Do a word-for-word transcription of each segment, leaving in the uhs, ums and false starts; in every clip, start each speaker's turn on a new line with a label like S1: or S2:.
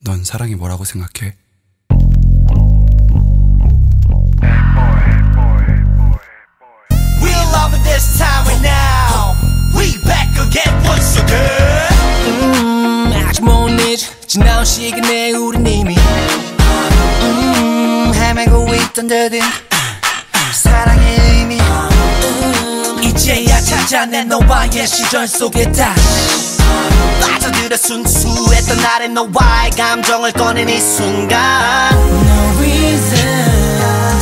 S1: 넌 사랑이 뭐라고 생각해?
S2: We're loving this time right now. We back again once again.
S3: 음, 아직 못 잊어 지나온 시간에 우린 이미 음, 헤매고 있던 듯한 사랑의 의미 음,
S2: 이제야 찾아낸 너와의 시절 속에 다시 빠져들어 순수했던 나의 너와의 감정을 꺼낸 이 순간.
S3: No reason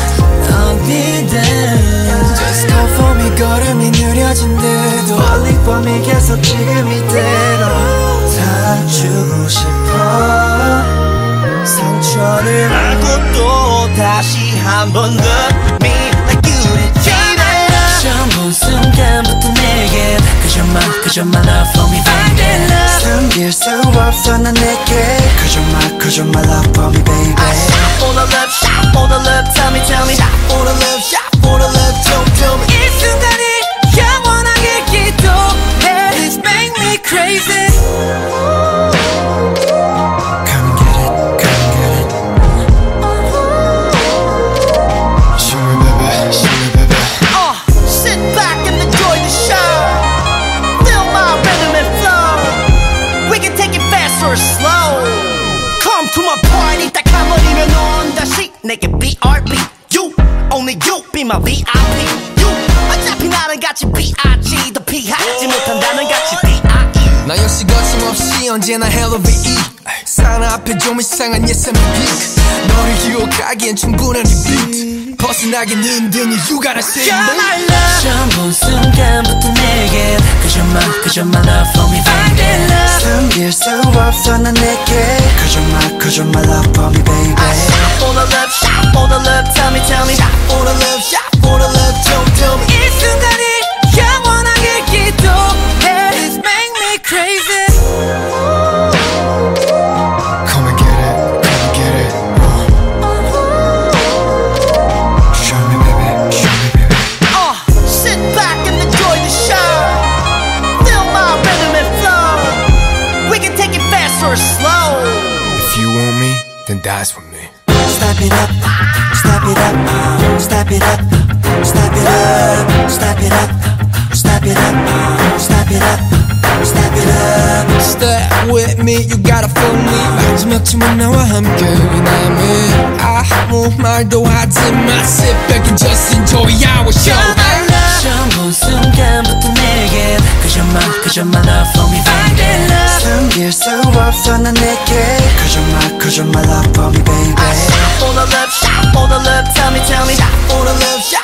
S3: 어디든 Just go for me 걸음이 느려진대도 빨리 밤이 계속 지금 이대로 다 주고 싶어 상처를
S2: 알고 또 다시 한 번 더 Me like you did.
S3: 처음 본 순간부터 내게 그저 말 그저 말 love for me baby 숨길 수 없어 난 내게 그저 말 그저 말 love for me baby
S2: I shot for the love, shot for the love. Tell me, tell me, shot for the love, shot for the love. Don't tell me.
S3: 이 순간이 영원하게 기도해 This make me crazy Come get it, come get it Show me baby, show me baby
S2: Uh, sit back and enjoy the show. Feel my rhythm and flow. We can take it fast or slow. Come to my party. 딱 한 번이면 넌 다시 내게 B R B. You, only you be my V I P. You, 어차피 나는 같이 B I G. 더 피하지 못한다는 같이 B I E.
S3: 나 역시 거침없이 언제나 헬로비이 사나 앞에 좀 이상한 예상의 빅 너를 유혹하기엔 충분한 이 비트 벗어나긴 힘드니 you gotta say
S2: You're
S3: no
S2: my love.
S3: 처음 본 순간부터 내게 그저 말 그저 말 love for me baby 숨길 수 없어 난 내게 그저 말 그저 말 love for me baby
S2: I shot for the love, shot for the love. Tell me, tell me, shot for the love, shot for the love. Don't tell me.
S3: 이 순간이 영원하게 기도해 This make me crazy Come and get it, come and get it Show me baby, show me baby
S2: Uh, sit back and enjoy the show. Feel my rhythm and flow. We can take it fast or slow.
S3: If you want me, then that's with me
S4: Step it up, step it up, step it up, step it up, step it up, step it up, step it up, step it up.
S3: Stay with me, you gotta feel me 마지막쯤은 나와 함께 남은 아무 말도 하지 마 Sit back and just enjoy our show 처음 본 순간부터 내게 그저 말 그저 말 love for me baby 숨길 수 없어 난 내게 그저 말 그저 말 love for me baby
S2: I shot for the love, shot for the love. Tell me, tell me, shot for the love, shot